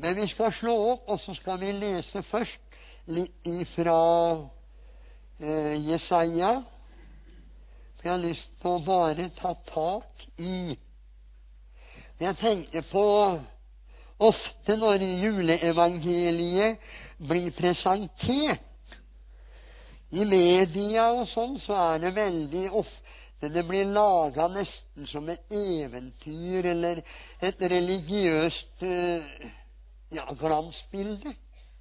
Men vi skal slå opp, og så skal vi lese først litt ifra Jesaja. For jeg har lyst til å bare ta tak i. Jeg tenker på ofte når juleevangeliet blir presentert i media og sånn, så det veldig ofte det blir laget nesten som et eventyr eller et religiøst glansbilde.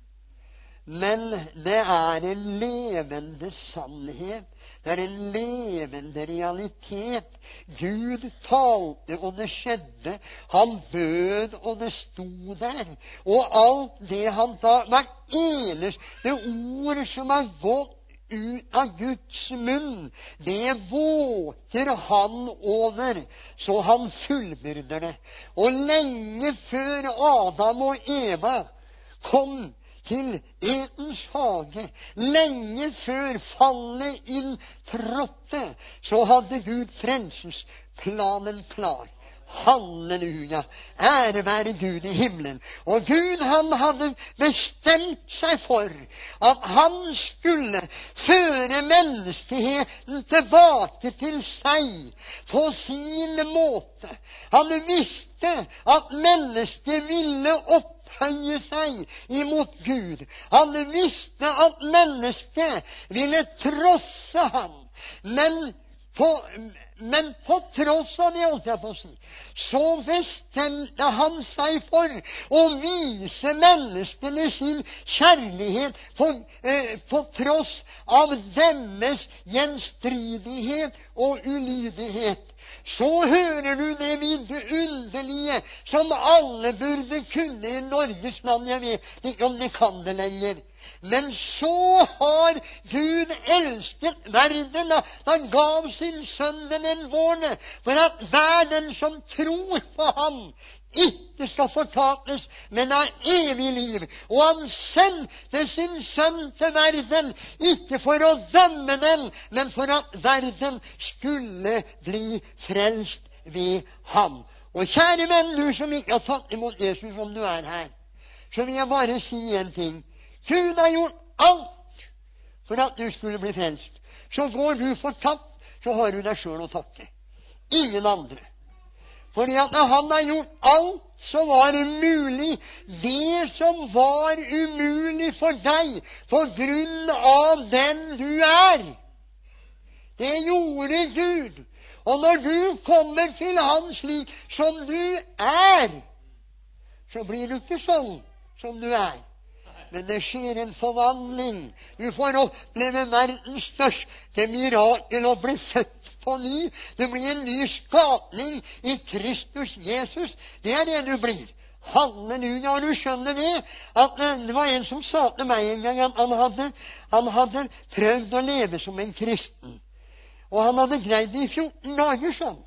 Men det en levende sannhet. Det en levende realitet. Gud talte, og det skjedde. Han bød, og det sto der. Og alt det han sa, hvert eneste ord som gått ut av Guds munn, det våker han over, så han fullbyrder det. Og lenge før Adam og Eva kom til Edens hage, lenge før fallet inntrådte, så hadde Gud frelsesplanen klar. Halleluja! Ære være Gud i himmelen. Og Gud, han hadde bestemt seg for at han skulle føre menneskeheten tilbake til seg på sin måte. Han visste at mennesket ville opphøye seg imot Gud. Han visste at mennesket ville trosse ham. Men på tross av det, holdt jeg på å si, så bestemte han seg for å vise menneskene sin kjærlighet på tross av deres gjenstridighet og ulydighet. Så hører du det vidunderlige som alle burde kunne i Norges land. Jeg vet ikke om de kan det lenger. Men så har Gud elsket verden, han gav sin sønn den enbårne, for at hver den som tror på ham ikke skal fortapes, men ha evig liv. Og han sendte sin sønn til verden, ikke for å dømme den, men for at verden skulle bli frelst ved ham. Og kjære venn, du som ikke har tatt imot Jesus som du her, så vil jeg bare si en ting. Gud har gjort alt for at du skulle bli frelst. Så går du fortapt, så har du deg selv å takke. Ingen andre. Fordi at når han har gjort alt, så var det mulig. Det som var umulig for deg, på grunn av den du det gjorde Gud. Og når du kommer til han slik som du så blir du ikke sånn som du Men det skjer en forvandling. Du får oppleve verdens største mirakel å bli født på ny. Du blir en ny skapning i Kristus Jesus. Det det du blir. Halleluja. Og du skjønner det, at det var en som sa til meg en gang at han hadde prøvd å leve som en kristen. Og han hadde greid det i 14 dager, sånn.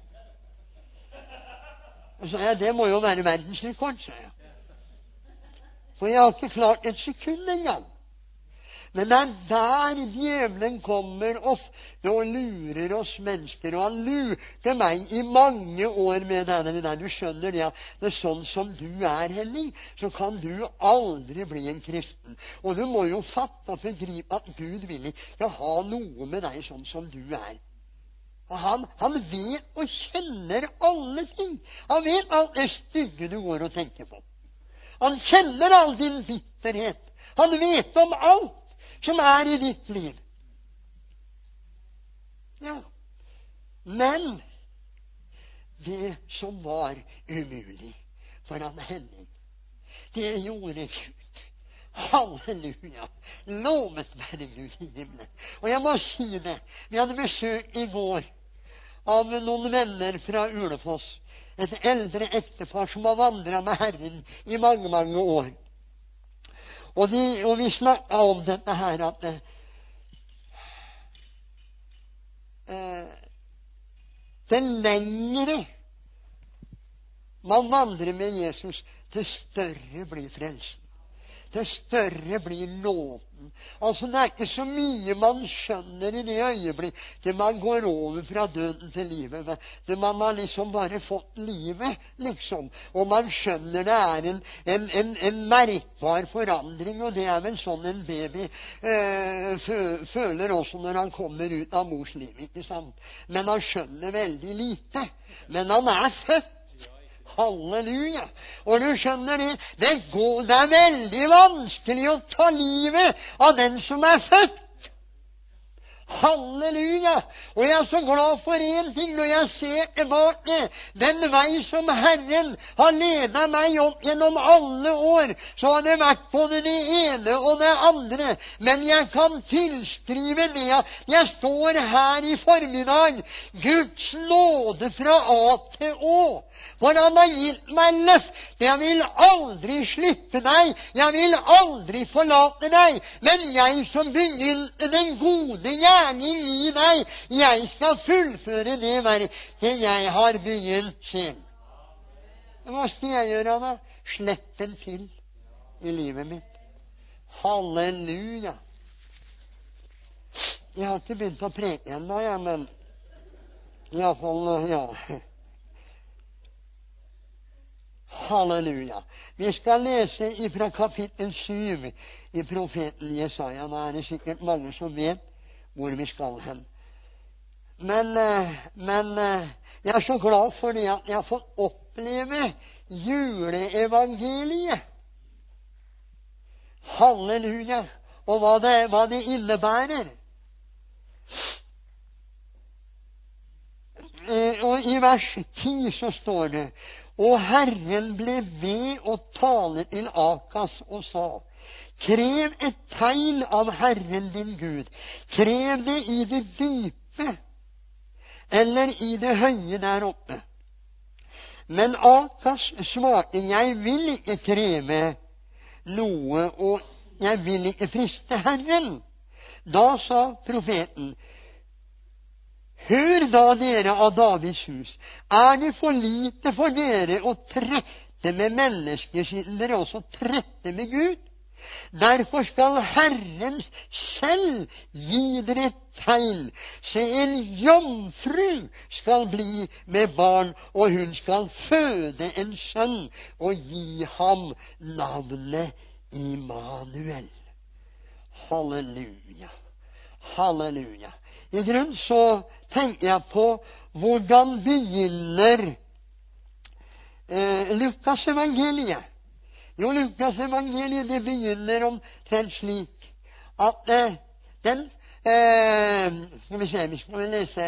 Og så sa jeg, det må jo være verdensrekord, sa jeg. For jeg har ikke klart et sekund engang. Men det der djevelen kommer ofte og lurer oss mennesker. Og han lurte meg i mange år med det der. Du skjønner det, at det sånn som du Henning, så kan du aldri bli en kristen. Og du må jo fatte og begripe at Gud vil ikke ha noe med deg sånn som du Og han vet og kjenner alle ting. Han vet alt det stygge du går og tenker på. Han kjenner all din bitterhet. Han vet om alt som i ditt liv. Ja. Men det som var umulig for han Henning, det gjorde Gud. Halleluja. Lovet være Gud i himmelen. Og jeg må si det. Vi hadde besøk i går av noen venner fra Ulefoss. Et eldre ektepar som har vandret med Herren i mange, mange år. Og vi snakket om dette her, at det lengre man vandrer med Jesus, til større blir frelsen. til større blir nåden. Altså, det er ikke så mye man skjønner i det øyeblikket man går over fra døden til livet. Men man har liksom bare fått livet, liksom. Og man skjønner det er en merkbar forandring, og det er vel sånn en baby føler også når han kommer ut av mors liv, ikke sant? Men han skjønner veldig lite. Men han er født. Halleluja. Og du skjønner det er veldig vanskelig å ta livet av den som er født. Halleluja. Og jeg er så glad for en ting når jeg ser tilbake den vei som Herren har ledet meg opp gjennom alle år. Så har det vært både det ene og det andre. Men jeg kan tilskrive det at jeg står her i formiddag. Guds nåde fra A til Å. For han har gitt meg løft. Jeg vil aldri slippe deg. Jeg vil aldri forlate deg. Men jeg som begynte den gode gjerning i deg, jeg skal fullføre det verket jeg har begynt selv. Hva skal jeg gjøre da? Slippe den til i livet mitt. Halleluja. Jeg har ikke begynt å preke ennå, men i alle fall, ja. Halleluja. Vi skal lese fra kapittel 7 i profeten Jesaja. Nå er det sikkert mange som vet hvor vi skal hen. Men jeg er så glad for det at jeg har fått oppleve juleevangeliet. Halleluja. Og hva det innebærer. Og i vers 10 så står det: Og Herren ble ved å tale til Akas og sa: Krev et tegn av Herren din Gud. Krev det i det dype, eller i det høye der oppe. Men Akas svarte: Jeg vil ikke kreve noe, og jeg vil ikke friste Herren. Da sa profeten: Hør da, dere av Davids hus, er det for lite for dere å trette med mennesker, siden dere også trette med Gud? Derfor skal Herren selv gi dere et tegn. Se, en jomfru skal bli med barn, og hun skal føde en sønn, og gi ham navnet Immanuel. Halleluja. Halleluja. I grunn så tenker jeg på hvordan begynner Lukas evangeliet. Jo, Lukas evangeliet det begynner omtrent slik at den skal vi se, vi skal lese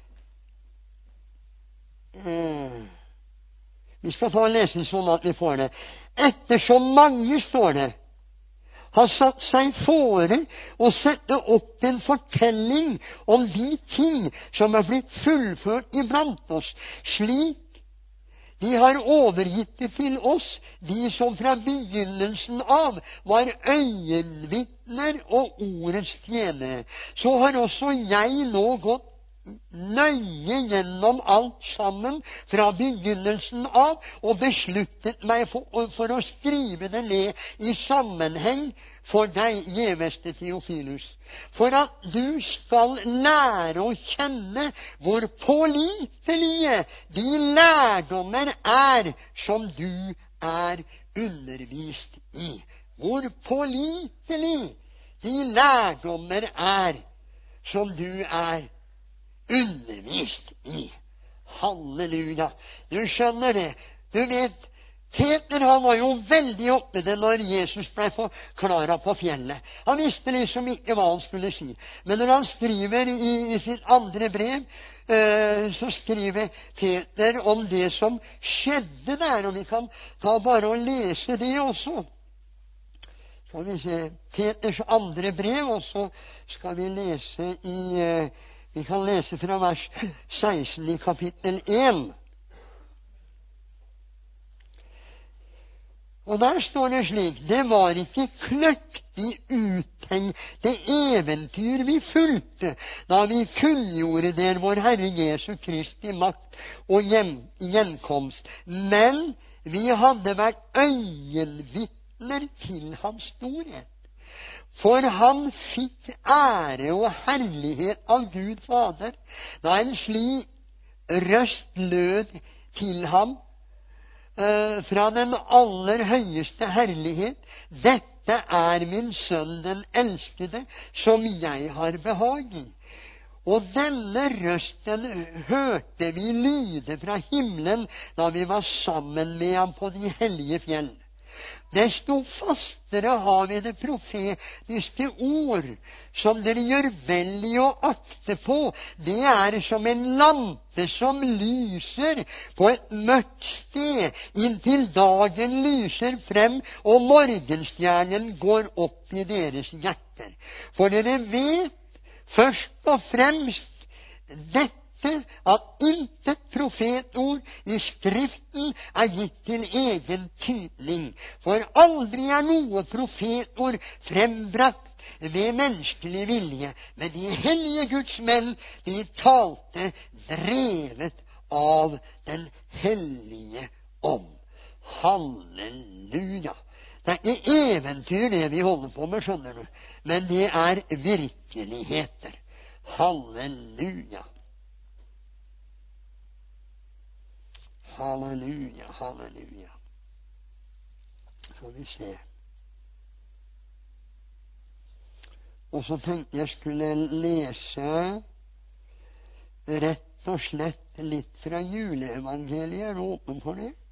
vi skal ta og lese sånn at vi får det. Ettersom mange, står det, har satt seg fore å sette opp en fortelling om de ting som er blitt fullført iblant oss, slik de har overgitt det til oss, de som fra begynnelsen av var øyenvitner og ordets tjenere. Så har også jeg nå gått nøye gjennom alt sammen fra begynnelsen av og besluttet meg for å skrive det ned i sammenheng for deg, gjeveste Theophilus, for at du skal lære å kjenne hvor pålitelige de lærdommer er som du er undervist i. Hvor pålitelig de lærdommer er som du er undervist i. Halleluja. Du skjønner det. Du vet, Peter han var jo veldig oppe det når Jesus ble forklaret på fjellet. Han visste liksom ikke hva han skulle si. Men når han skriver i sitt andre brev, så skriver Peter om det som skjedde der. Og vi kan ta bare og lese det også. Skal vi se Peters andre brev, og så skal vi lese vi kan lese fra vers 16 i kapittel 1. Og der står det slik: Det var ikke kløktig uttenkte eventyr vi fulgte da vi kunngjorde der vår Herre Jesu Kristi makt og gjenkomst, men vi hadde vært øyenvitner vitner til hans storhet. For han fikk ære og herlighet av Gud Fader, da en slik røst lød til ham fra den aller høyeste herlighet: dette er min sønn den elskede, som jeg har behag i. Og denne røsten hørte vi lyde fra himmelen da vi var sammen med ham på de hellige fjell. Desto fastere har vi det profetiske ord, som dere gjør vel i å akte på. Det er som en lampe som lyser på et mørkt sted, inntil dagen lyser frem og morgenstjernen går opp i deres hjerter. For dere vet først og fremst dette, at intet profetord i Skriften er gitt til egen tydning. For aldri er noe profetord frembrakt ved menneskelig vilje, men de hellige Guds menn, de talte drevet av den hellige ånd. Halleluja! Det er ikke eventyr det vi holder på med, skjønner du, men det er virkeligheter. Halleluja! Halleluja, halleluja. Skal vi se. Og så tenkte jeg skulle lese rett og slett litt fra juleevangeliet. Er du åpen for det?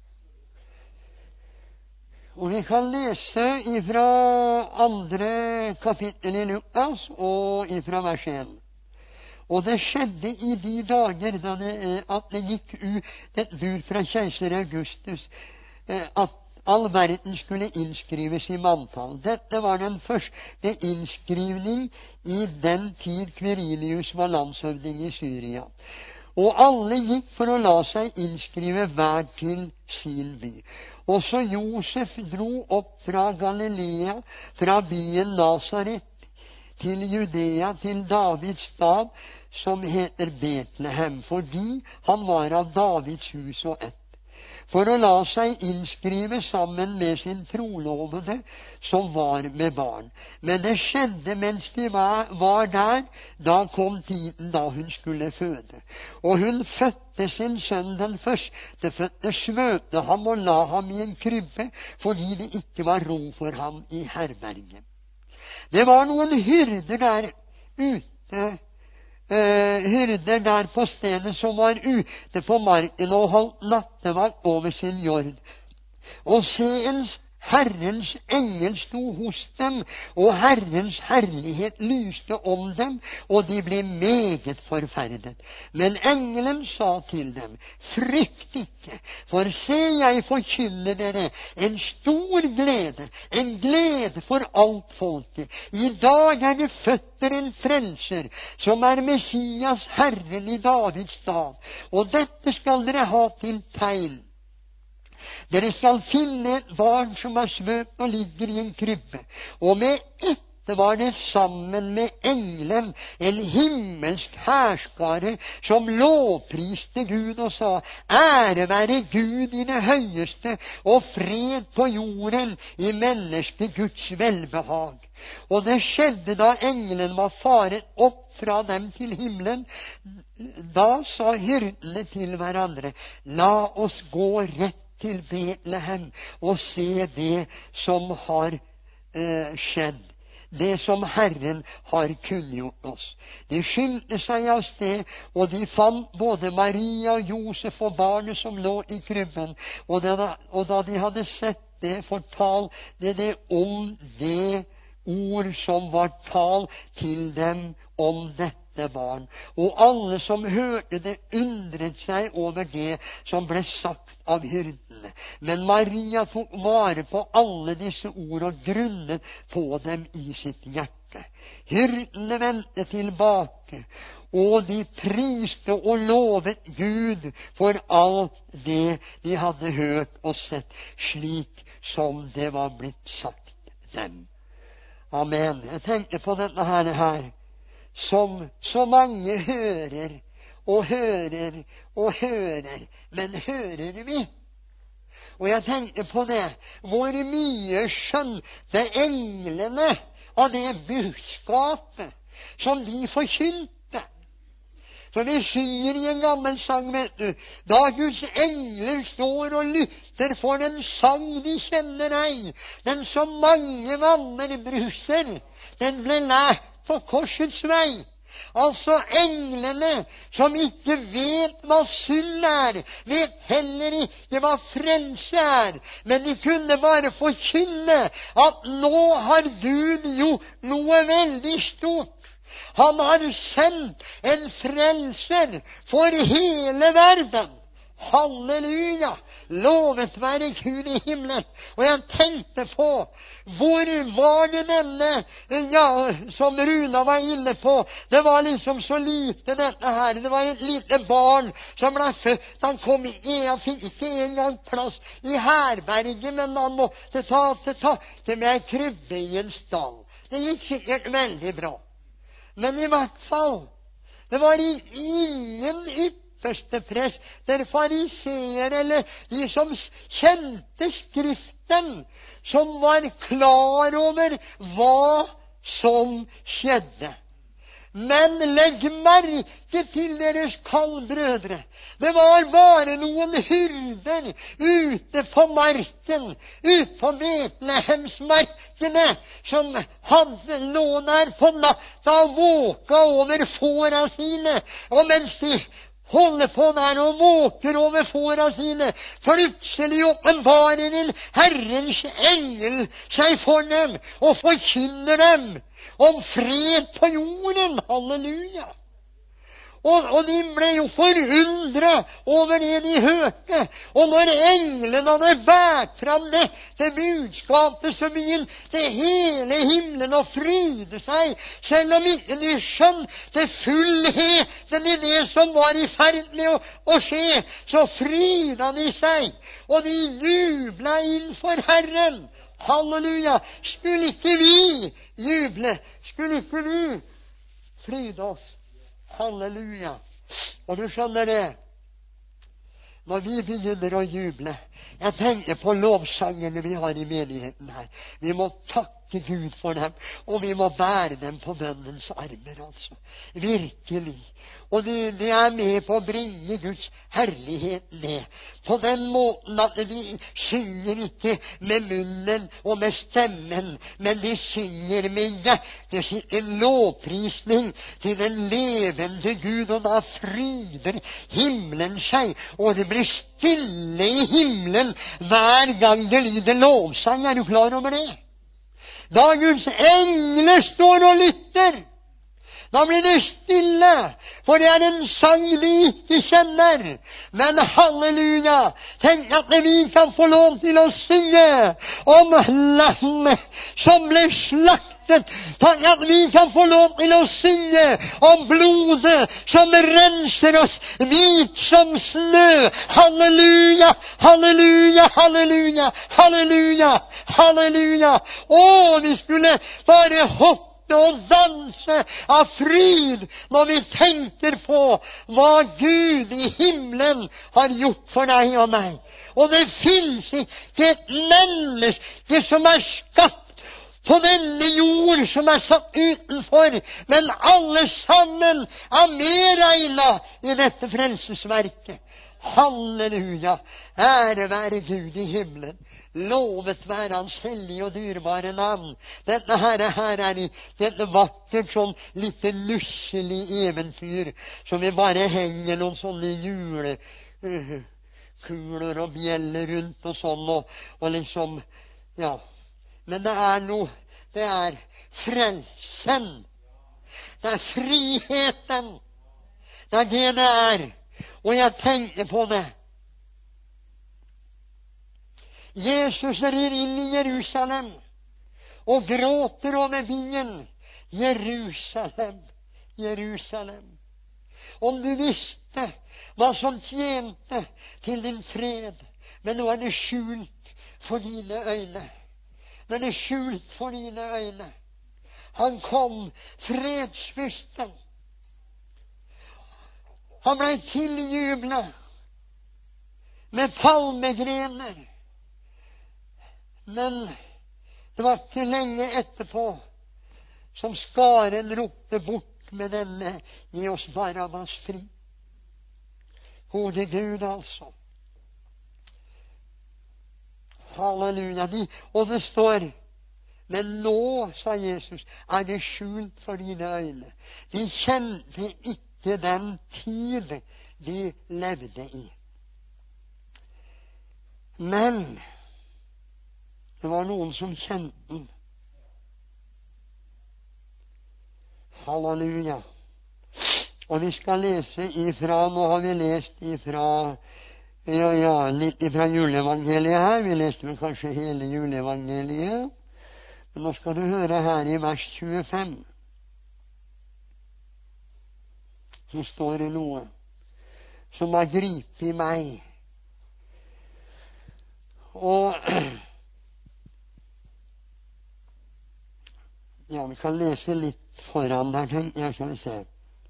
Og vi kan lese ifra 2. kapittel i Lukas og ifra vers 1. Og det skjedde i de dager at det gikk ut et bud fra keiser Augustus at all verden skulle innskrives i manntall. Dette var den første innskrivning i den tid Quirinius var landshøvding i Syria. Og alle gikk for å la seg innskrive hver til sin by. Også Josef dro opp fra Galilea, fra byen Nazaret, til Judea, til Davids stad, som heter Betlehem, fordi han var av Davids hus og ett, for å la seg innskrive sammen med sin trolovede, som var med barn. Men det skjedde mens de var der, da kom tiden da hun skulle føde. Og hun fødte sin sønn den førstefødte, svøpte ham og la ham i en krybbe, fordi det ikke var rom for ham i herberget. Det var noen hyrder der ute, hyrder der på stedet, som var ute på marken og holdt nattevakt over sin jord. Og se, en Herrens engel sto hos dem, og Herrens herlighet lyste om dem, og de ble meget forferdet. Men engelen sa til dem: frykt ikke, for se, jeg forkynner dere en stor glede, en glede for alt folket. I dag er det født dere en frelser, som er Messias, Herren i Davids stad. Og dette skal dere ha til tegn: dere skal finne et barn som er svøpt og ligger i en krybbe. Og med ett var det sammen med engelen en himmelsk hærskare som lovpriste Gud og sa: ære være Gud i det høyeste, og fred på jorden i mennesket Guds velbehag. Og det skjedde da engelen var faret opp fra dem til himmelen. Da sa hyrdene til hverandre: la oss gå rett til Betlehem og se det som har skjedd, det som Herren har kunngjort oss. De skyndte seg av sted, og de fant både Maria og Josef og barnet som lå i krybben. Og da de hadde sett det, fortalte det om det ord som var talt til dem om dette barn. Og alle som hørte det, undret seg over det som ble sagt av hyrdene. Men Maria tok vare på alle disse ord og grunnet på dem i sitt hjerte. Hyrdene vendte tilbake, og de priste og lovet Gud for alt det de hadde hørt og sett, slik som det var blitt sagt dem. Amen. Jeg tenker på dette her, som så mange hører og hører og hører, men hører vi? Og jeg tenkte på det, hvor mye skjønte englene av det budskapet som de forkynte. For vi synger i en gammel sang, vet du, da Guds engler står og lytter for den sang de kjenner ei, den som mange vanner bruser, den ble lært på korsets vei. Altså englene som ikke vet hva synd er, vet heller ikke hva frelse er, men de kunne bare forkynne at nå har Gud gjort noe veldig stort. Han har sendt en frelser for hele verden. Halleluja! Lovet være Gud i himmelen. Og jeg tenkte på, hvor var det denne, som Runa var inne på, det var liksom så lite dette her, det var et lite barn som ble født, han kom ikke, han fikk ikke engang plass i herberget, men han måtte ta til takke med ei krybbe i en stall. Det gikk sikkert veldig bra. Men i hvert fall, det var ingen ypperste prester, fariseere eller de som kjente Skriften, som var klar over hva som skjedde. Men legg merke til deres kallbrødre. Det var bare noen hyrder ute på marken, ute på Betlehemsmarkene, som hadde lå der på natta og våka over fåra sine. Og mens de holder på der og våker over fåra sine, plutselig åpenbarer en Herrens engel seg for dem og forkynner dem om fred på jorden. Halleluja! Og de ble jo forundret over det de hørte. Og når englen hadde båret fram dette budskapet, så begynte hele himmelen å fryde seg, selv om ikke de skjønte fullheten i det som var i ferd med å skje. Så fryda de seg, og de jubla innfor Herren. Halleluja! Skulle ikke vi juble? Skulle ikke du fryde oss? Halleluja! Og du skjønner det, når vi begynner å juble, jeg tenker på lovsangene vi har i menigheten her. Vi må takke Gud for dem, og vi må bære dem på bønnens armer, altså. Virkelig. Og det er med på å bringe Guds herlighet ned. På den måten at vi synger ikke med munnen og med stemmen, men de synger med hjertet sitt en lovprisning til den levende Gud, og da fryder himmelen seg, og det blir stille i himmelen hver gang det lyder lovsang. Er du klar over det? Da Guds engler står og lytter, da blir det stille, for det er en sang vi ikke kjenner. Men halleluja, tenk at vi kan få lov til å synge om lammet som ble slaktet. Tenk at vi kan få lov til å synge om blodet som renser oss hvit som snø. Halleluja, halleluja, halleluja, halleluja, halleluja. Å, vi skulle bare hoppe og danse av fryd når vi tenker på hva Gud i himmelen har gjort for deg og meg. Og det finnes ikke et menneske som er skapt på denne jord som er satt utenfor, men alle sammen er medregnet i dette frelsesverket. Halleluja, ære være Gud i himmelen. Lovet være hans hellige og dyrebare navn. Dette her er dette vakkert sånn lite nusselig eventyr som vi bare henger noen sånne julekuler og bjeller rundt og sånn, og liksom, ja. Men det er noe, det er frelsen. Det er friheten. Det er det det er. Og jeg tenker på det. Jesus rir inn i Jerusalem og gråter over byen. Jerusalem, Jerusalem. Om du visste hva som tjente til din fred, men nå er det skjult for dine øyne. Nå er det skjult for dine øyne. Han kom, fredsfyrsten. Han ble tiljublet med palmegrener Men det var ikke lenge etterpå som skaren ropte bort med denne: gi oss Barabbas fri. Gode Gud, altså. Halleluja. Og det står: men nå, sa Jesus, er det skjult for dine øyne. De kjente ikke den tid de levde i. Men det var noen som kjente den. Halleluja. Og vi skal lese ifra, nå har vi lest ifra litt ifra juleevangeliet her. Vi leste vel kanskje hele juleevangeliet. Men nå skal du høre her i vers 25. Så står det noe som har gripet meg. Og ja, vi kan lese litt foran der, tenker jeg, skal vi se.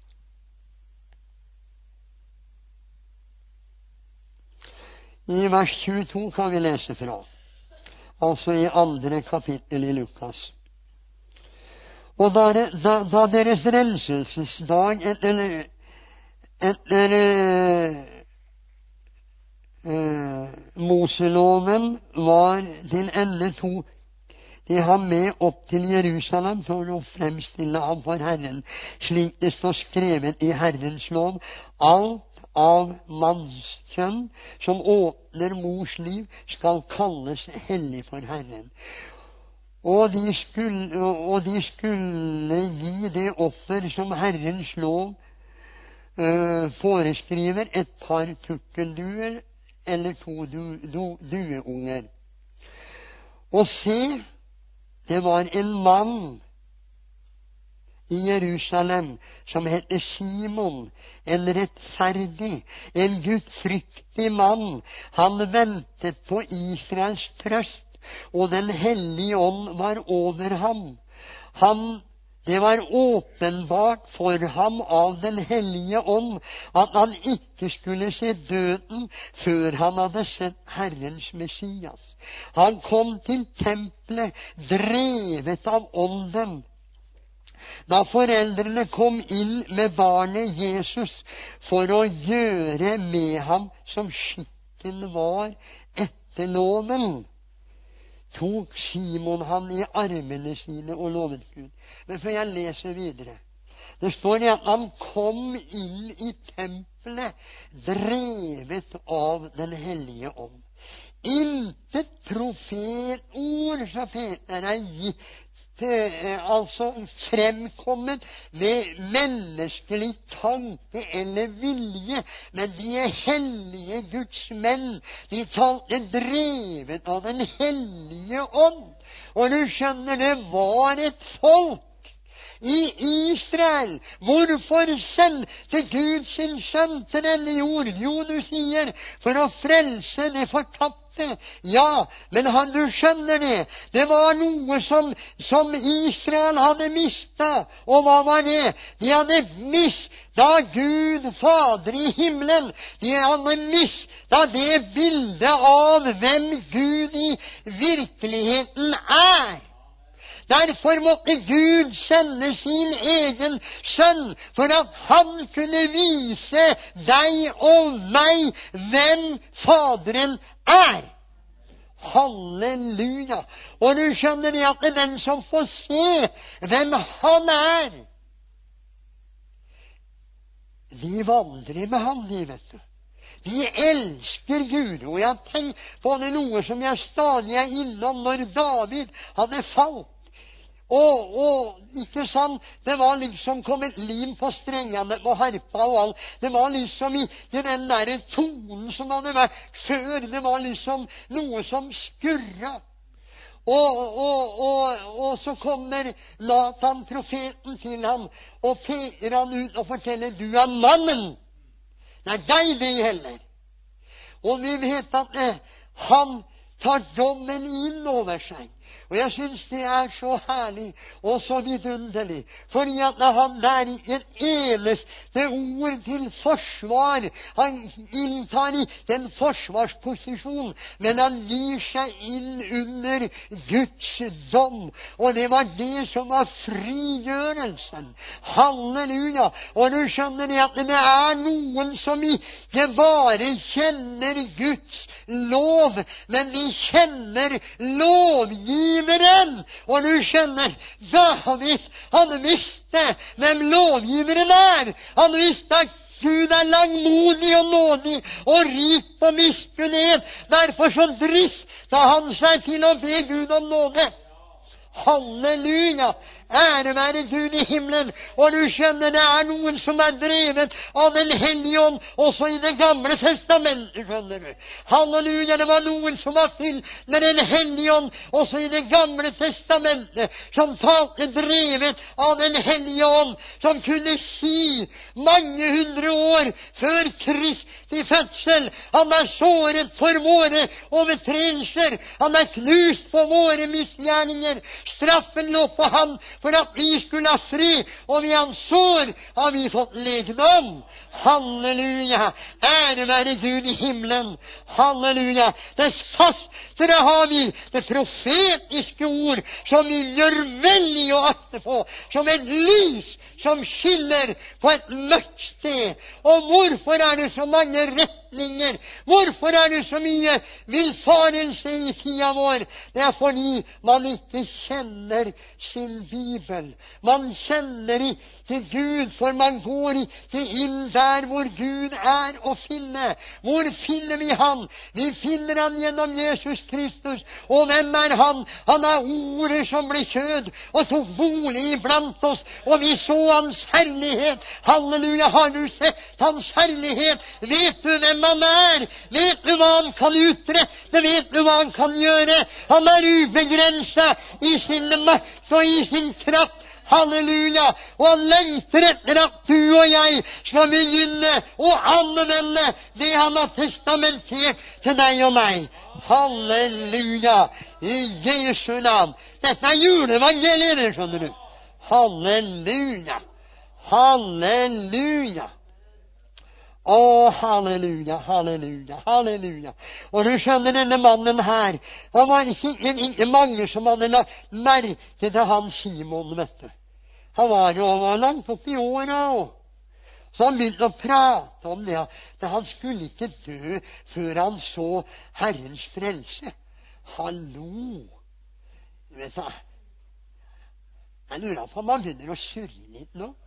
I vers 22 kan vi lese fra. Altså i 2. kapittel i Lukas. Og da deres renselsesdag etter Moseloven var til ende, tok de ham med opp til Jerusalem for å fremstille ham for Herren, slik det står skrevet i Herrens lov: alt av mannskjønn som åpner mors liv, skal kalles hellig for Herren. Og de skulle gi det offer som Herrens lov foreskriver: et par tukkelduer eller 2 dueunger. Og se, det var en mann i Jerusalem som heter Simon, en rettferdig, en gudfryktig mann. Han ventet på Israels trøst, og Den hellige ånd var over ham. Det var åpenbart for ham av Den hellige ånd at han ikke skulle se døden før han hadde sett Herrens Messias. Han kom til tempelet drevet av ånden. Da foreldrene kom inn med barnet Jesus for å gjøre med ham som skikken var etter loven, tok Simon han i armene sine og lovet Gud. Men før jeg leser videre, det står at han kom inn i tempelet drevet av Den hellige ånd. Intet profetord, sa Peter, er gitt altså fremkommet ved menneskelig tanke eller vilje, men de er hellige Guds menn. De talte drevet av Den hellige ånd. Og du skjønner, det var et folk i Israel. Hvorfor sendte Gud sin sønn til denne jord? Jo, du sier, for å frelse det fortapte. Ja, men du skjønner det. Det var noe som Israel hadde mistet. Og hva var det? De hadde mistet Gud Fader i himmelen. De hadde mistet det bildet av hvem Gud i virkeligheten er. Derfor måtte Gud sende sin egen sønn, for at han kunne vise deg og meg hvem Faderen er. Halleluja! Og du skjønner det at det er den som får se hvem han er, de vandrer med han, de, vet du. De elsker Gud. Og jeg tenker på det, noe som jeg stadig er innom når David hadde falt. Og ikke sant, det var liksom kommet lim på strengene på harpa og alt. Det var liksom ikke den der tonen som hadde vært før. Det var liksom noe som skurra. Og så kommer Nathan, profeten, til ham og peker han ut og forteller: du er mannen. Det er deg det gjelder. Og vi vet at han tar dommen inn over seg. Og jeg synes det så herlig og så vidunderlig, fordi at når han der i et eneste ord til forsvar, han inntar ikke en forsvarsposisjon, men han gir seg inn under Guds dom. Og det var det som var frigjørelsen. Halleluja! Og du skjønner det at det noen som ikke bare kjenner Guds lov, men de kjenner lovgiveren. Og du skjønner, David, han visste hvem lovgiveren Han visste at Gud langmodig og nådig og rik på miskunnhet. Derfor så drista han seg til å be Gud om nåde. Halleluja! Ære være Gud i himmelen. Og du skjønner, det noen som drevet av den hellige ånd også i det gamle testamentet, skjønner du. Halleluja, det var noen som var fylt med den hellige ånd også i det gamle testamentet, som talte drevet av den hellige ånd, som kunne si mange hundre år før Kristi fødsel: han såret for våre overtredelser, han knust for våre misgjerninger, straffen lå på ham for at vi skulle ha fri, og ved hans sår har vi fått legedom. Halleluja! Ære være Gud i himmelen. Halleluja! Dess fastere har vi det profetiske ord, som vi gjør veldig å akte på, som et lys som skiller på et mørkt sted. Og hvorfor det så mange retninger? Hvorfor det så mye villfarelse i tida vår? Det fordi man ikke kjenner sin Bibel. Man kjenner ikke Gud, for man går ikke inn der hvor Gud å finne. Hvor finner vi han? Vi finner han gjennom Jesus Kristus. Og hvem han? Han ordet som ble kjød og tok bolig blant oss, og vi så hans herlighet. Halleluja, har du sett hans herlighet? Vet du hvem han Vet du hva han kan utrette? Vet du hva han kan gjøre? Han ubegrenset i sin makt og i sin kraft. Halleluja! Og han lengter etter at du og jeg skal begynne å anvende det han har testamentert til deg og meg. Halleluja! I Jesu navn. Dette juleevangeliet, skjønner du. Halleluja! Halleluja! Å, halleluja, halleluja, halleluja. Og du skjønner, denne mannen her, han var ikke mange som hadde lagt merke til han Simon, vet du. Han var jo langt opp i åra, så han begynte å prate om det, at han skulle ikke dø før han så Herrens frelse. Hallo! Vet du, jeg lurer på om han begynner å surre litt nå.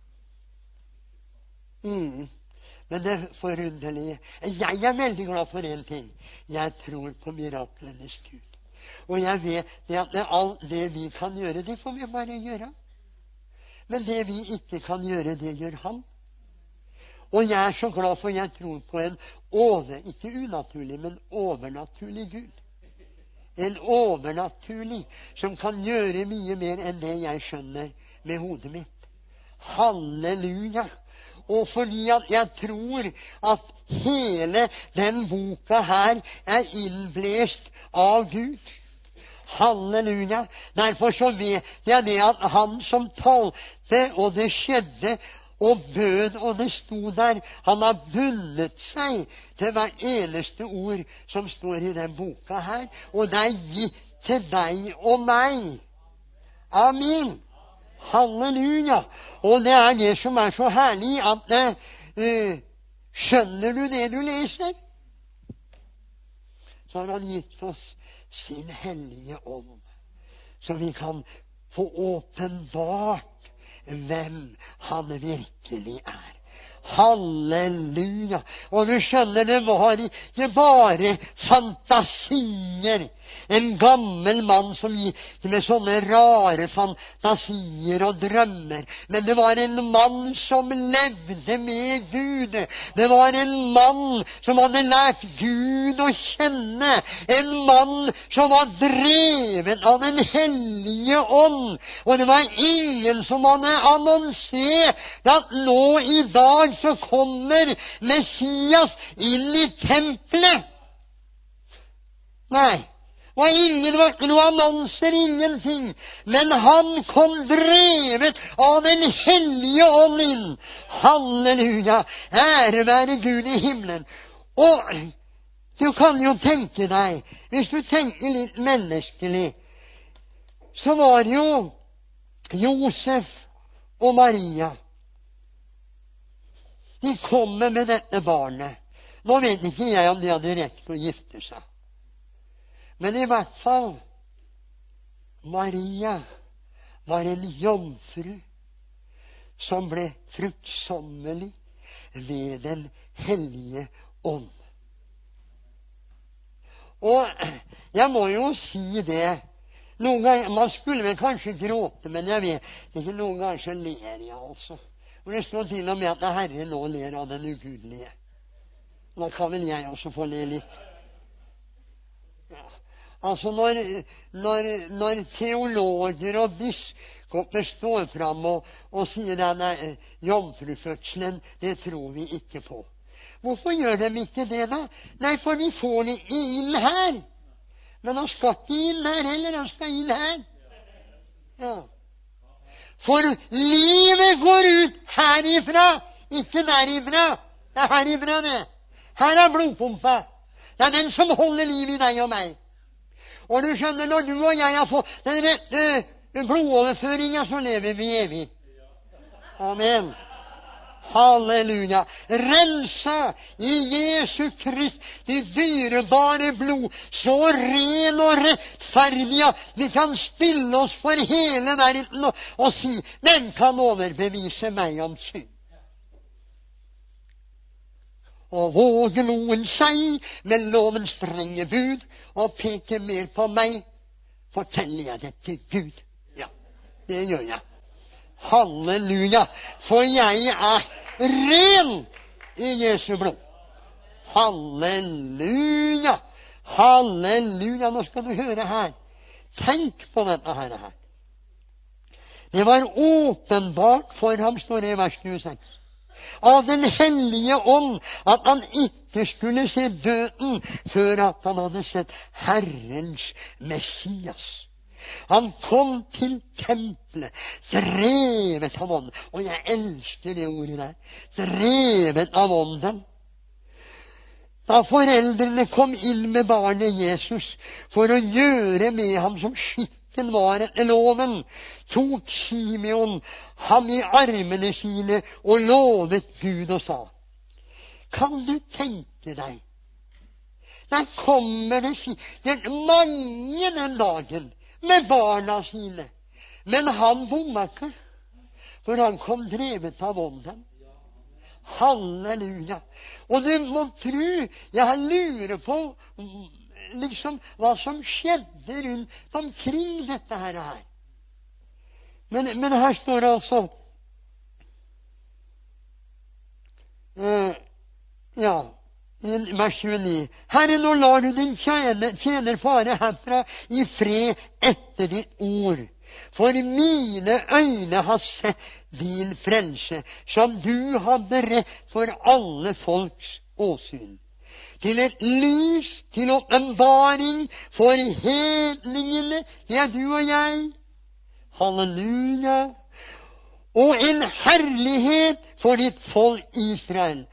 Men det forunderlige, jeg veldig glad for en ting. Jeg tror på miraklenes Gud. Og jeg vet at alt det vi kan gjøre, det får vi bare gjøre. Men det vi ikke kan gjøre, det gjør han. Og jeg så glad for jeg tror på en ikke unaturlig, men overnaturlig Gud. En overnaturlig som kan gjøre mye mer enn det jeg skjønner med hodet mitt. Halleluja! Og fordi at jeg tror at hele den boka her innblest av Gud. Halleluja! Derfor så vet jeg det at han som talte, og det skjedde, og bød, og det sto der, han har bundet seg til hver eneste ord som står i den boka her, og det gitt til deg og meg. Amen! Halleluja! Og det det som så herlig, at skjønner du det du leser? Så har han gitt oss sin hellige ånd, så vi kan få åpenbart hvem han virkelig Halleluja! Og du skjønner, det var ikke bare fantasier. En gammel mann som gikk med sånne rare fantasier og drømmer. Men det var en mann som levde med Gud. Det var en mann som hadde lært Gud å kjenne. En mann som var drevet av den hellige ånd. Og det var ingen som hadde annonsert at nå i dag så kommer Messias inn i tempelet. Nei. Og ingen var ikke noe annonser, ingenting. Men han kom drevet av den hellige ånd inn. Halleluja! Ære være Gud i himmelen. Og du kan jo tenke deg, hvis du tenker litt menneskelig, så var jo Josef og Maria. De kommer med dette barnet. Nå vet ikke jeg om de hadde rett til å gifte seg. Men i hvert fall, Maria var en jomfru som ble fruktsommelig ved den hellige ånd. Og jeg må jo si det, noen ganger, man skulle vel kanskje gråte, men jeg vet ikke, noen ganger så ler jeg altså. Og det står til og med at Herren nå ler av den ugudelige. Da kan vel jeg også få le litt. Ja. Altså når teologer og biskoper står fram og sier at jomfrufødselen, det tror vi ikke på. Hvorfor gjør de ikke det da? Nei, for de får det inn her. Men han skal ikke inn her heller, han skal inn her. Ja. For livet går ut herifra, ikke derifra. Det er herifra det. Her er blodpumpa. Det er den som holder liv i deg og meg. Og du skjønner, når du og jeg har fått den rette blodoverføringen, så lever vi evig. Amen. Halleluja. Rensa i Jesu Krist de dyrebare blod, så ren og rettferdig at vi kan stille oss for hele verden og si, den kan overbevise meg om synd. Og våger noen seg med lovens strenge bud og peker mer på meg, forteller jeg det til Gud. Ja, det gjør jeg. Halleluja, for jeg er ren i Jesu blod. Halleluja, halleluja. Nå skal du høre her. Tenk på dette her. Det var åpenbart for ham, står det i vers 26. Av den hellige ånd at han ikke skulle se døden før at han hadde sett Herrens Messias. Han kom til tempelet, drevet av ånden. Og jeg elsker det ordet der. Drevet av ånden. Da foreldrene kom inn med barnet Jesus for å gjøre med ham som skikken var etter loven, tok Simeon ham i armene sine og lovet Gud og sa, kan du tenke deg, der kommer det mange den dagen med barna sine, men han bomma ikke, for han kom drevet av ånden. Halleluja. Og du må tro, jeg lurer på liksom hva som skjedde rundt omkring dette her. Men her står det altså vers 29. Herre, nå lar du din tjener fare herfra i fred etter ditt ord. For mine øyne har sett din frelse, som du har beredt for alle folks åsyn. Til et lys, til åpenbaring for hedningene, det er du og jeg. Halleluja. Og en herlighet for ditt folk Israel.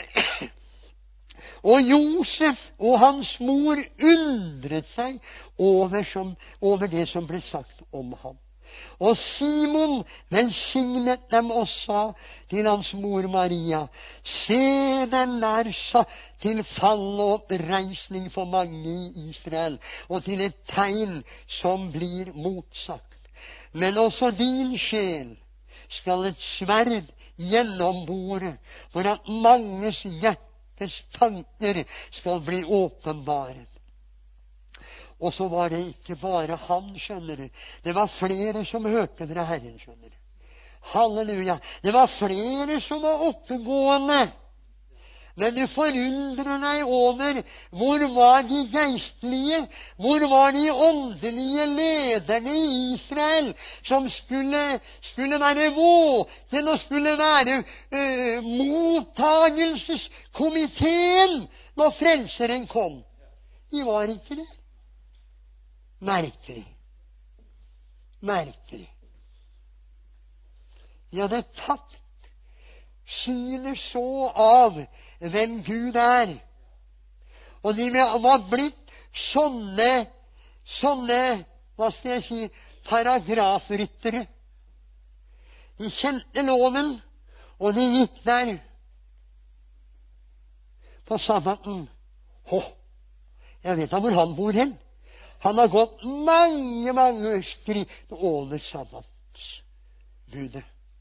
Og Josef og hans mor undret seg over det som ble sagt om ham. Og Simon velsignet dem og sa til hans mor Maria, se, den er satt til fall og oppreisning for mange i Israel, og til et tegn som blir motsagt. Men også din sjel skal et sverd gjennombore, for at manges hjertes tanker skal bli åpenbaret. Og så var det ikke bare han, skjønner du. Det var flere som hørte fra Herren, skjønner du. Halleluja. Det var flere som var oppegående. Men du forundrer deg over hvor var de geistlige, hvor var de åndelige lederne i Israel som skulle være våken og skulle være mottagelseskomiteen når frelseren kom. De var ikke det. Merkelig. Merkelig. De hadde tatt synet så av hvem Gud er. Og de var blitt sånne, hva skal jeg si, paragrafryttere. De kjente loven, og de gikk der på sabbaten. Jeg vet da hvor han bor hen. Han har gått mange skritt over sabbatsbudet.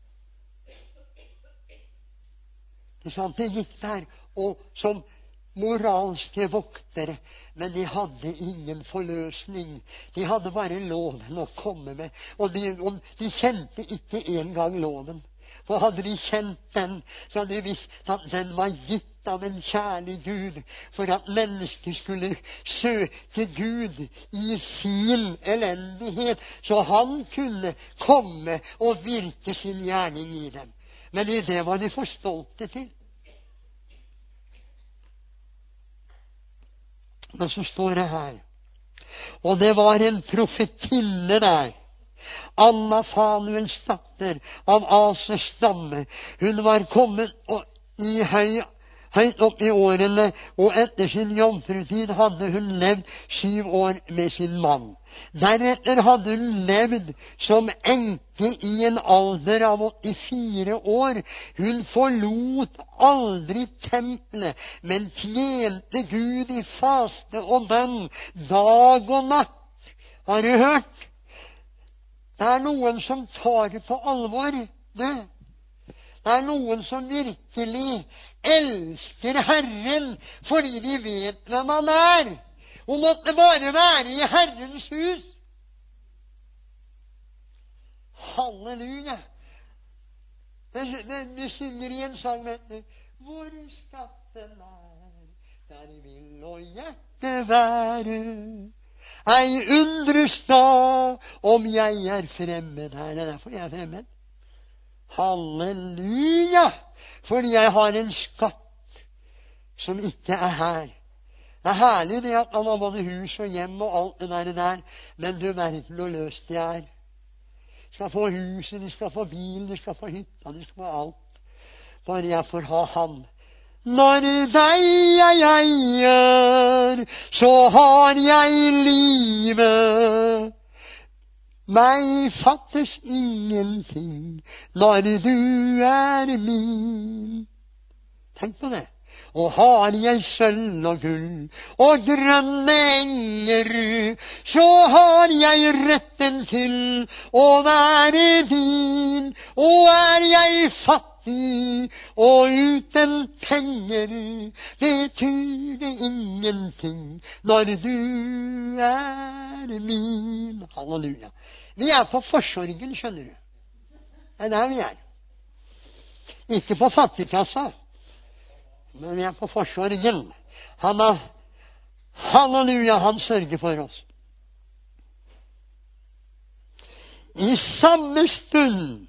De gikk der og som moralske voktere, men de hadde ingen forløsning. De hadde bare loven å komme med, og de kjente ikke engang loven. For hadde de kjent den, så hadde de visst at den var gitt av en kjærlig Gud, for at mennesker skulle søke Gud i sin elendighet, så han kunne komme og virke sin gjerning i dem. Men i det var de for stolte til. Men så står det her, og det var en profetinne der, Anna, Fanuels datter av Asers stamme. Hun var kommet høyt opp i årene, og etter sin jomfrutid hadde hun levd 7 år med sin mann. Deretter hadde hun levd som enke i en alder av 84 år. Hun forlot aldri tempelet, men tjente Gud i faste og bønn dag og natt. Har du hørt? Det er noen som tar det på alvor, det. Det er noen som virkelig elsker Herren fordi de vet hvem han er. Og måtte bare være i Herrens hus. Halleluja. Du synger i en sang, vet du. Hvor skatten er, der vil og hjerte være. Ei undres da om jeg er fremmed her. Det er derfor jeg er fremmed. Halleluja! Fordi jeg har en skatt som ikke er her. Det er herlig det at man har både hus og hjem og alt det der, men du vet hvor løst de er. De skal få huset, de skal få bilen, de skal få hytta, de skal få alt. Bare jeg får ha han. Når deg jeg eier, så har jeg livet. Meg fattes ingenting når du er min. Tenk på det. Og har jeg sølv og gull og grønne enger, så har jeg retten til å være din. Og er jeg fattig og uten penger, betyr det ingenting når du er min. Halleluja. Vi er på forsorgen, skjønner du. Det er der vi er. Ikke på fattigkassa, men vi er på forsorgen. Halleluja, han sørger for oss. I samme stund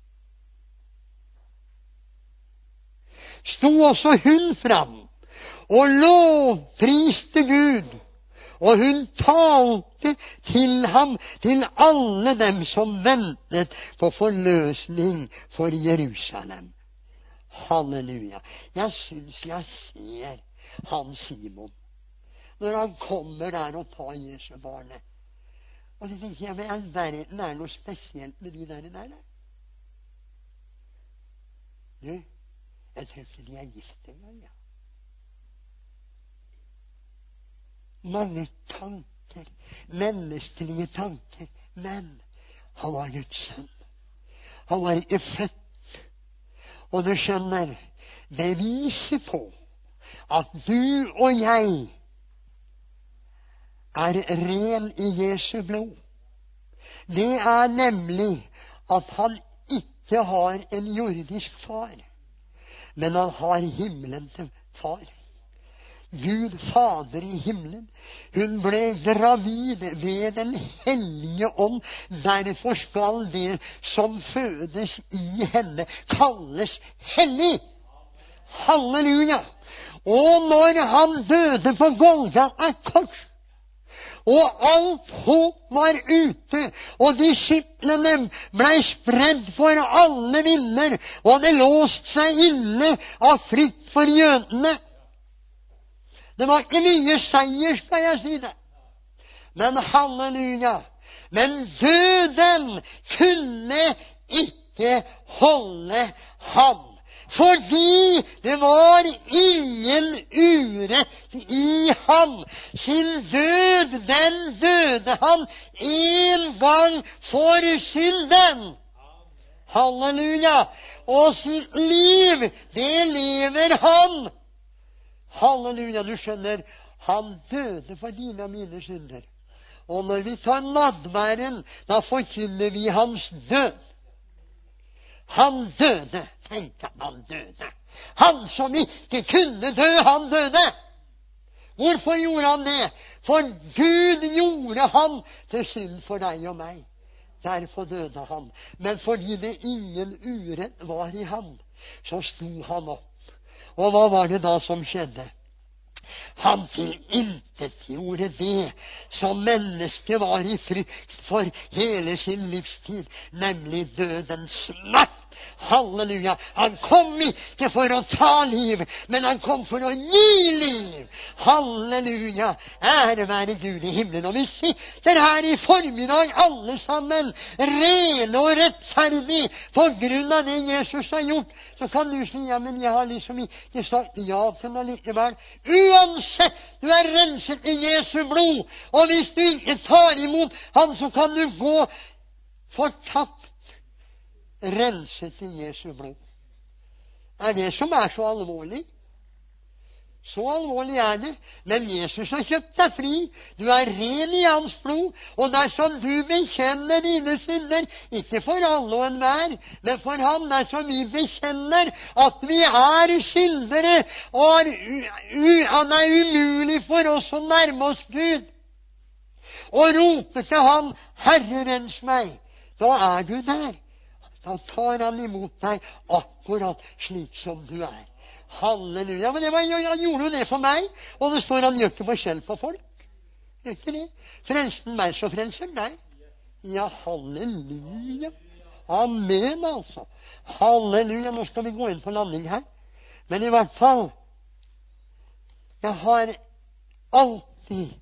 sto også hun fram og lovpriste Gud, og hun talte til ham, til alle dem som ventet på forløsning for Jerusalem. Halleluja. Jeg synes jeg ser han Simon når han kommer der og tar Jesu barnet. Og så tenker jeg, men all verden, er noe spesielt med de der? Du, jeg tror ikke de er gift engang, ja. Mange tanker, menneskelige tanker, men han var Guds sønn. Han var ikke født. Og du skjønner, det viser på at du og jeg er ren i Jesu blod. Det er nemlig at han ikke har en jordisk far, men han har himmelen til far. Gud Fader i himmelen. Hun ble gravid ved den hellige ånd. Derfor skal det som fødes i henne kalles hellig. Halleluja! Og når han døde på Golgata kors, og alt håp var ute, og disiplene ble spredd for alle vinder, og hadde låst seg inne av frykt for jødene. Det var ikke mye seier, skal jeg si det. Men halleluja. Men døden kunne ikke holde ham. Fordi det var ingen urett i ham. Sin død, den døde han en gang for synden. Halleluja. Og sitt liv, det lever han. Halleluja. Du skjønner, han døde for dine og mine synder. Og når vi tar nadværen, da forkynner vi hans død. Han døde. Tenk at han døde. Han som ikke kunne dø, han døde. Hvorfor gjorde han det? For Gud gjorde han til synd for deg og meg. Derfor døde han. Men fordi det ingen urett var i ham, så sto han opp. Og hva var det da som skjedde? Han tilintetgjorde det som mennesket var i frykt for hele sin livstid, nemlig dødens makt. Halleluja. Han kom ikke for å ta liv, men han kom for å gi liv. Halleluja. Ære være Gud i himmelen. Og vi sitter her i formiddag alle sammen, rene og rettferdig på grunn av det Jesus har gjort. Så kan du si, ja, men jeg har liksom ikke sagt ja til noe likevel. Uansett, du er renset i Jesu blod. Og hvis du ikke tar imot han, så kan du gå fortapt. Renset i Jesu blod. Er det som er så alvorlig? Så alvorlig er det. Men Jesus har kjøpt deg fri. Du er ren i hans blod. Og dersom du bekjenner dine synder, ikke for alle og enhver, men for ham, dersom vi bekjenner at vi er syndere, og det er umulig for oss å nærme oss Gud, og roper til ham, Herre, rens meg, da er du der. Da tar han imot deg akkurat slik som du er. Halleluja. Men han gjorde jo det for meg. Og det står han gjør ikke forskjell på folk. Gjør ikke det? Frelsen meg, så frelser deg. Ja, halleluja. Amen, altså. Halleluja. Nå skal vi gå inn på landing her. Men i hvert fall, jeg har alltid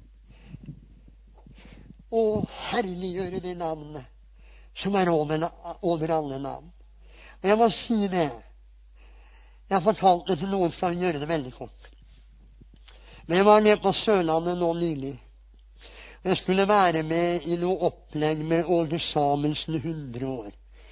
å herliggjøre det navnet som er over alle navn. Og jeg må si det. Jeg har fortalt det til noen, skal gjøre det veldig kort. Men jeg var nede på Sørlandet nå nylig. Jeg skulle være med i noe opplegg med Åge Samuelsen 100 år.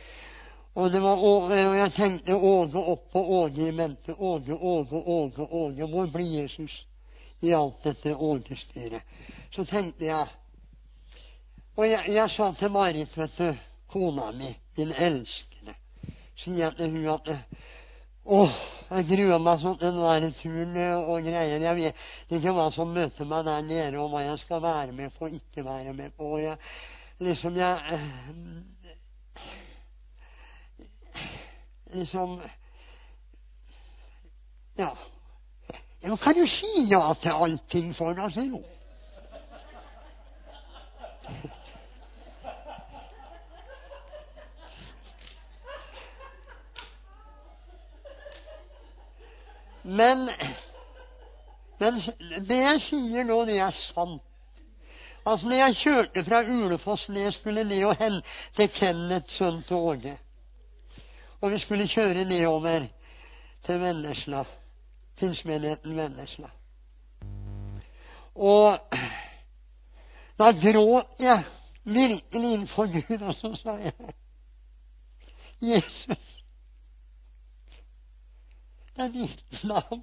Og jeg tenkte Åge opp og Åge i mente. Åge. Hvor blir Jesus i alt dette Åge-styret? Så tenkte jeg, og jeg sa til Marit, vet du, kona mi, din elskede, sier jeg til hun at jeg gruer meg sånn til den der turen og greier. Jeg vet ikke hva som møter meg der nede, og hva jeg skal være med på og ikke være med på. Og ja. Jeg kan jo si ja til allting for deg, sier hun. Men det jeg sier nå, det er sant. Altså, når jeg kjørte fra Ulefoss ned, skulle ned og hente Kenneth, sønn til Åge. Og vi skulle kjøre nedover til Vennesla, Pinsemenigheten Vennesla. Og da gråt jeg virkelig innenfor Gud, og så sa jeg, Jesus, det er ditt navn.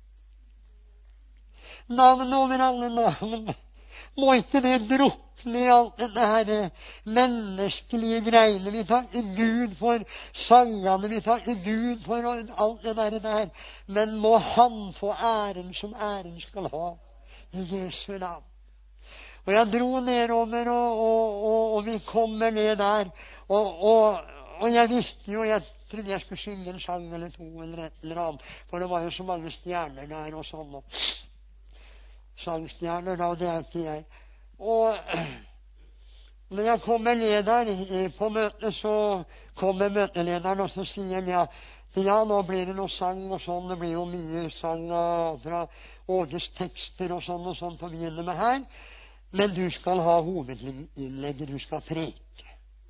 Navn over alle navn. Må ikke det drukne i alt dette her menneskelige greiene. Vi takker Gud for sangene, vi takker Gud for alt det der. Men må han få æren som æren skal ha i Jesu navn. Og jeg dro nedover, og vi kommer ned der, og jeg visste jo, jeg trodde jeg skulle synge en sang eller to eller et eller annet, for det var jo så mange stjerner der og sånn, og sangstjerner da, og det er ikke jeg. Og når jeg kommer ned der på møtet, så kommer møtelederen, og så sier han ja, nå blir det noe sang og sånn. Det blir jo mye sang fra Åges tekster og sånn å begynne med her. Men du skal ha hovedinnlegget, du skal preke.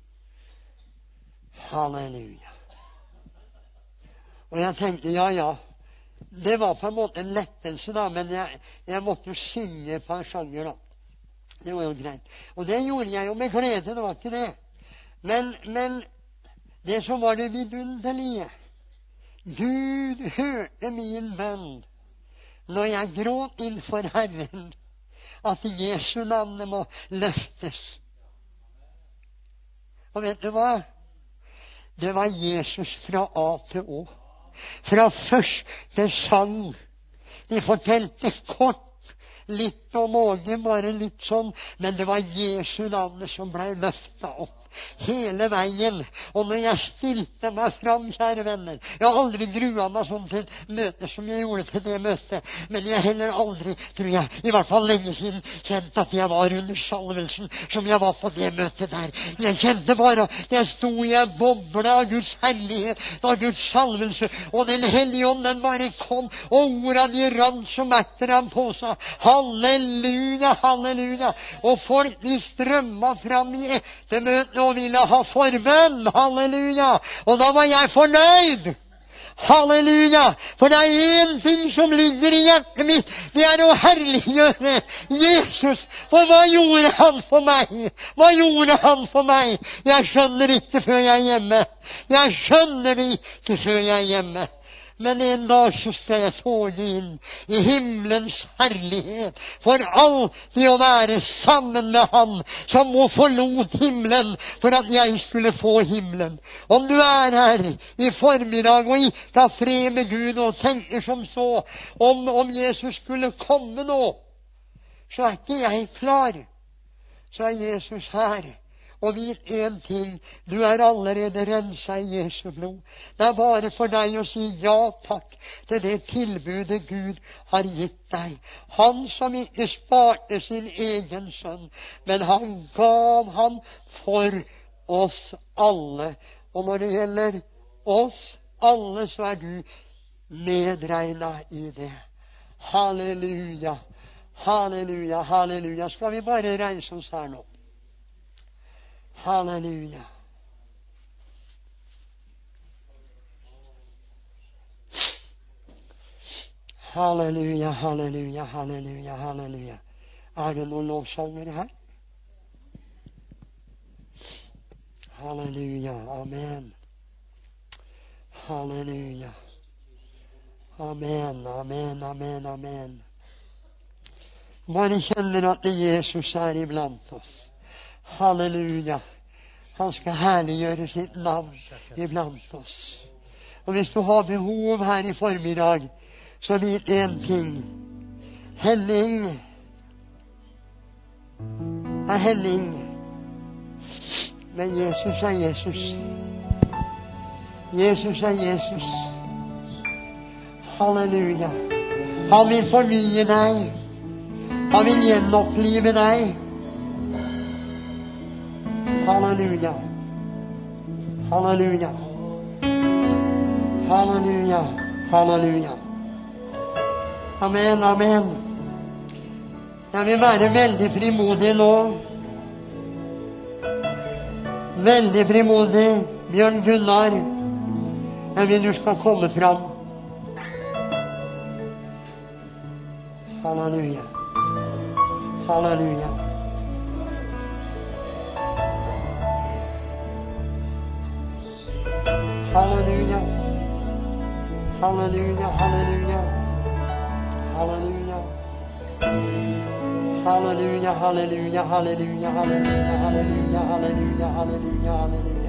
Halleluja. Og jeg tenkte, ja. Det var på en måte en lettelse, da, men jeg måtte jo synge et par sanger, da. Det var jo greit. Og det gjorde jeg jo med glede, det var ikke det. Men det som var det vidunderlige, Gud hørte min bønn når jeg gråt innfor Herren, at Jesu navn må løftes. Og vet du hva? Det var Jesus fra A til Å. Fra første sang. De fortalte kort litt om Åge, bare litt sånn, men det var Jesu navnet som ble løftet opp hele veien. Og når jeg stilte meg fram, kjære venner, jeg har aldri grua meg sånn til møte som jeg gjorde til det møtet, men jeg heller aldri, tror jeg, i hvert fall lenge siden, kjent at jeg var under salvelsen som jeg var på det møtet der. Jeg kjente bare at jeg sto i en boble av Guds herlighet, av Guds salvelse, og Den hellige ånd, den bare kom, og orda de rant som erter han på seg. Halleluja, halleluja. Og folk de strømma fram i ettermøtet og ville ha forbønn. Halleluja. Og da var jeg fornøyd. Halleluja. For det er en ting som ligger i hjertet mitt. Det er å herliggjøre Jesus. For hva gjorde han for meg? Hva gjorde han for meg? Jeg skjønner ikke før jeg er hjemme. Jeg skjønner det ikke før jeg er hjemme. Men en dag så skal jeg toge inn i himmelens herlighet, for alltid å være sammen med Han som må forlot himmelen for at jeg skulle få himmelen. Om du er her i formiddag og ikke har fred med Gud og tenker som så, om Jesus skulle komme nå, så er ikke jeg klar. Så er Jesus her. Og vit en ting, du er allerede renset i Jesu blod. Det er bare for deg å si ja takk til det tilbudet Gud har gitt deg. Han som ikke sparte sin egen sønn, men han gav ham for oss alle. Og når det gjelder oss alle, så er du medregnet i det. Halleluja, halleluja, halleluja. Skal vi bare reise oss her nå? Halleluja. Halleluja, halleluja, halleluja, halleluja. Er det noen lovsanger her? Halleluja, amen. Halleluja. Amen, amen, amen, amen. Bare kjenner at Jesus er iblant oss. Halleluja. Han skal herliggjøre sitt navn iblant oss. Og hvis du har behov her i formiddag, så vit en ting. Henning er Henning, men Jesus er Jesus. Jesus er Jesus. Halleluja. Han vil fornye deg. Han vil gjenopplive deg. Halleluja. Halleluja. Halleluja. Halleluja. Amen, amen. Jeg vil være veldig frimodig nå. Veldig frimodig. Bjørn Gunnar, jeg vil du skal komme fram. Halleluja. Halleluja. Halleluja. Halleluja, halleluja. Halleluja. Halleluja, halleluja, halleluja, halleluja, halleluja, halleluja, halleluja, halleluja.